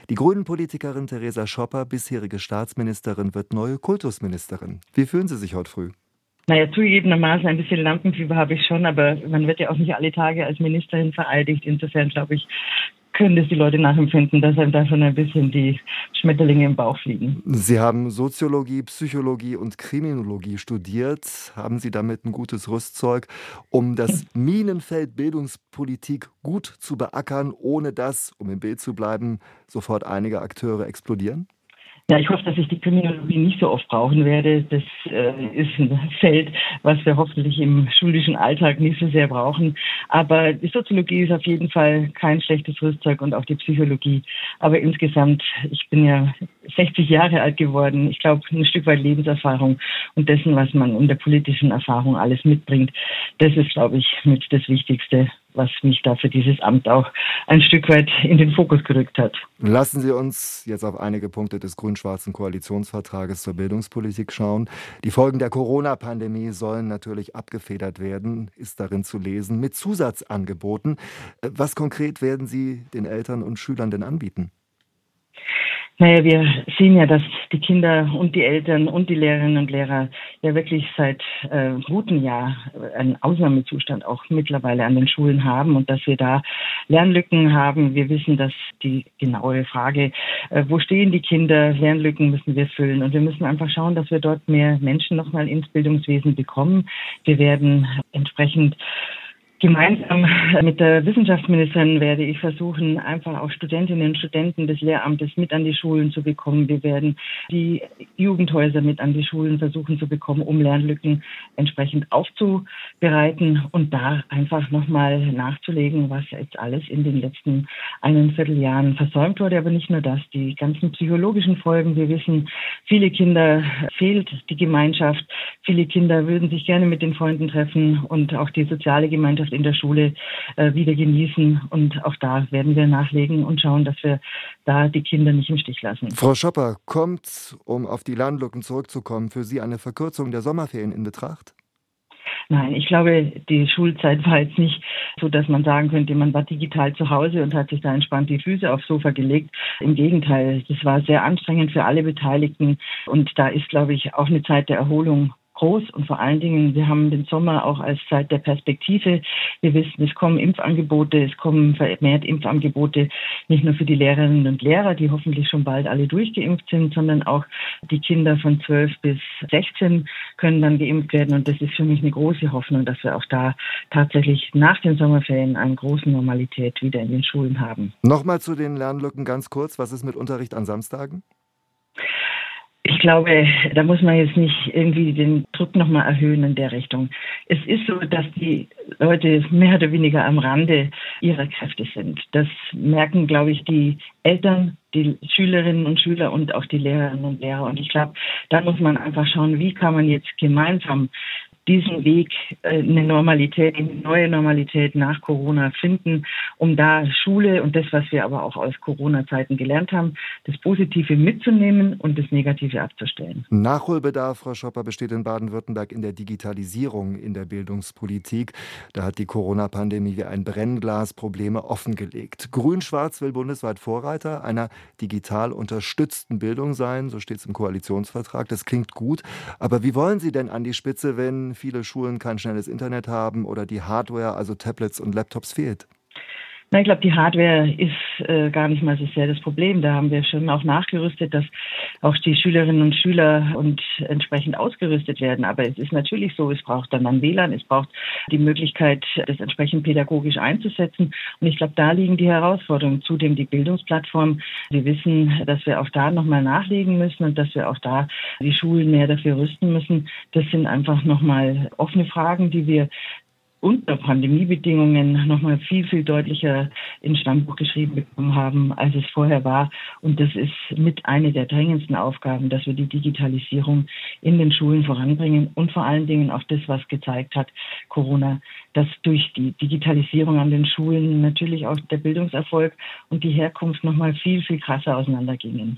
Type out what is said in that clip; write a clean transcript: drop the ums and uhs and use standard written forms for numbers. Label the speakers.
Speaker 1: Die Grünen-Politikerin Theresa Schopper, bisherige Staatsministerin, wird neue Kultusministerin. Wie fühlen Sie sich heute früh?
Speaker 2: Naja, zugegebenermaßen ein bisschen Lampenfieber habe ich schon, aber man wird ja auch nicht alle Tage als Ministerin vereidigt. Insofern, glaube ich, können das die Leute nachempfinden, dass einem da schon ein bisschen die Schmetterlinge im Bauch fliegen.
Speaker 1: Sie haben Soziologie, Psychologie und Kriminologie studiert. Haben Sie damit ein gutes Rüstzeug, um das Minenfeld Bildungspolitik gut zu beackern, ohne dass, um im Bild zu bleiben, sofort einige Akteure explodieren?
Speaker 2: Ja, ich hoffe, dass ich die Kriminologie nicht so oft brauchen werde. Das ist ein Feld, was wir hoffentlich im schulischen Alltag nicht so sehr brauchen. Aber die Soziologie ist auf jeden Fall kein schlechtes Rüstzeug und auch die Psychologie. Aber insgesamt, ich bin ja 60 Jahre alt geworden. Ich glaube, ein Stück weit Lebenserfahrung und dessen, was man in der politischen Erfahrung alles mitbringt, das ist, glaube ich, mit das Wichtigste, was mich da für dieses Amt auch ein Stück weit in den Fokus gerückt hat.
Speaker 1: Lassen Sie uns jetzt auf einige Punkte des grün-schwarzen Koalitionsvertrages zur Bildungspolitik schauen. Die Folgen der Corona-Pandemie sollen natürlich abgefedert werden, ist darin zu lesen, mit Zusatzangeboten. Was konkret werden Sie den Eltern und Schülern denn anbieten?
Speaker 2: Naja, wir sehen ja, dass die Kinder und die Eltern und die Lehrerinnen und Lehrer ja wirklich seit gutem Jahr einen Ausnahmezustand auch mittlerweile an den Schulen haben und dass wir da Lernlücken haben. Wir wissen, dass die genaue Frage, wo stehen die Kinder, Lernlücken müssen wir füllen und wir müssen einfach schauen, dass wir dort mehr Menschen nochmal ins Bildungswesen bekommen. Wir werden entsprechend gemeinsam mit der Wissenschaftsministerin werde ich versuchen, einfach auch Studentinnen und Studenten des Lehramtes mit an die Schulen zu bekommen. Wir werden die Jugendhäuser mit an die Schulen versuchen zu bekommen, um Lernlücken entsprechend aufzubereiten und da einfach nochmal nachzulegen, was jetzt alles in den letzten 1,25 Jahren versäumt wurde. Aber nicht nur das, die ganzen psychologischen Folgen. Wir wissen, viele Kinder fehlt die Gemeinschaft. Viele Kinder würden sich gerne mit den Freunden treffen und auch die soziale Gemeinschaft in der Schule wieder genießen. Und auch da werden wir nachlegen und schauen, dass wir da die Kinder nicht im Stich lassen.
Speaker 1: Frau Schopper, kommt, um auf die Lernlücken zurückzukommen, für Sie eine Verkürzung der Sommerferien in Betracht?
Speaker 2: Nein, ich glaube, die Schulzeit war jetzt nicht so, dass man sagen könnte, man war digital zu Hause und hat sich da entspannt die Füße aufs Sofa gelegt. Im Gegenteil, das war sehr anstrengend für alle Beteiligten. Und da ist, glaube ich, auch eine Zeit der Erholung groß und vor allen Dingen, wir haben den Sommer auch als Zeit der Perspektive. Wir wissen, es kommen Impfangebote, es kommen vermehrt Impfangebote, nicht nur für die Lehrerinnen und Lehrer, die hoffentlich schon bald alle durchgeimpft sind, sondern auch die Kinder von 12 bis 16 können dann geimpft werden. Und das ist für mich eine große Hoffnung, dass wir auch da tatsächlich nach den Sommerferien eine große Normalität wieder in den Schulen haben.
Speaker 1: Nochmal zu den Lernlücken ganz kurz. Was ist mit Unterricht an Samstagen?
Speaker 2: Ich glaube, da muss man jetzt nicht irgendwie den Druck nochmal erhöhen in der Richtung. Es ist so, dass die Leute mehr oder weniger am Rande ihrer Kräfte sind. Das merken, glaube ich, die Eltern, die Schülerinnen und Schüler und auch die Lehrerinnen und Lehrer. Und ich glaube, da muss man einfach schauen, wie kann man jetzt gemeinsam diesen Weg, eine Normalität, eine neue Normalität nach Corona finden, um da Schule und das, was wir aber auch aus Corona-Zeiten gelernt haben, das Positive mitzunehmen und das Negative abzustellen.
Speaker 1: Nachholbedarf, Frau Schopper, besteht in Baden-Württemberg in der Digitalisierung in der Bildungspolitik. Da hat die Corona-Pandemie wie ein Brennglas Probleme offengelegt. Grün-Schwarz will bundesweit Vorreiter einer digital unterstützten Bildung sein, so steht es im Koalitionsvertrag. Das klingt gut, aber wie wollen Sie denn an die Spitze, wenn viele Schulen kein schnelles Internet haben oder die Hardware, also Tablets und Laptops, fehlt?
Speaker 2: Na, ich glaube, die Hardware ist gar nicht mal so sehr das Problem. Da haben wir schon auch nachgerüstet, dass auch die Schülerinnen und Schüler und entsprechend ausgerüstet werden. Aber es ist natürlich so, es braucht dann ein WLAN, es braucht die Möglichkeit, das entsprechend pädagogisch einzusetzen. Und ich glaube, da liegen die Herausforderungen. Zudem die Bildungsplattform. Wir wissen, dass wir auch da nochmal nachlegen müssen und dass wir auch da die Schulen mehr dafür rüsten müssen. Das sind einfach nochmal offene Fragen, die wir unter Pandemiebedingungen nochmal viel, viel deutlicher ins Stammbuch geschrieben bekommen haben, als es vorher war. Und das ist mit einer der drängendsten Aufgaben, dass wir die Digitalisierung in den Schulen voranbringen und vor allen Dingen auch das, was gezeigt hat, Corona, dass durch die Digitalisierung an den Schulen natürlich auch der Bildungserfolg und die Herkunft nochmal viel, viel krasser auseinandergingen.